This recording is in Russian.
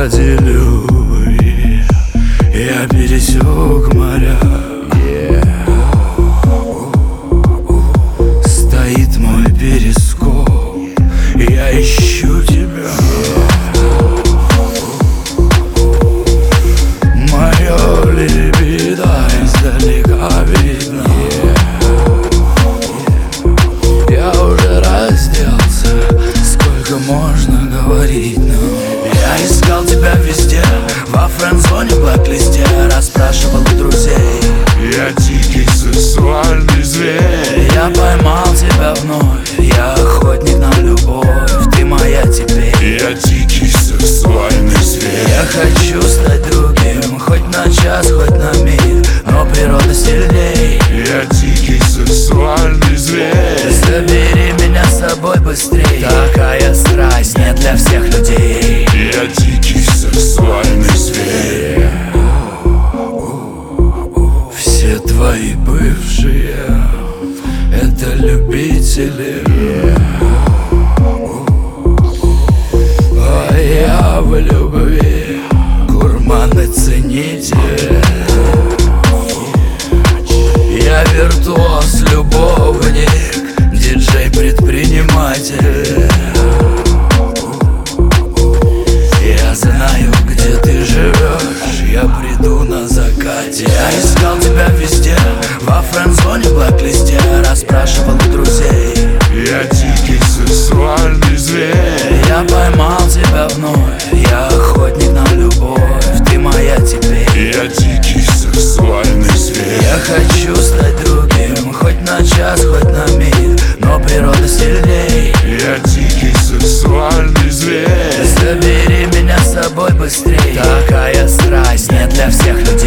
поделюй. Я пересек моря, стоит мой перископ, я ищу тебя. Моё либидо издалека видно. Я уже разделся, сколько можно говорить, но я искал тебя везде, во френдзоне, блэк-листе, расспрашивал у друзей. Я дикий сексуальный зверь. Я поймал тебя вновь, я охотник на любовь, ты моя теперь. Я дикий сексуальный зверь. Я хочу стать другим, хоть на час, хоть на миг, но природа сильней. Я дикий сексуальный зверь. Забери меня с собой быстрей, такая страсть не для всех людей. Я дикий сексуальный зверь. Все твои бывшие — это любители, а я в любви гурман и ценитель. Я виртуоз, любовник, диджей-предприниматель. Я знаю, где ты живешь, я приду на закате. Я искал тебя везде, во френдзоне, блэк-листе, расспрашивал у друзей. Я дикий сексуальный зверь. Я поймал тебя вновь, я охотник на любовь, ты моя теперь. Я дикий сексуальный зверь. Я хочу стать другим, хоть на час, хоть на миг, но природа сильней. Я дикий сексуальный зверь. Забери меня с собой быстрей, такая страсть не для всех людей.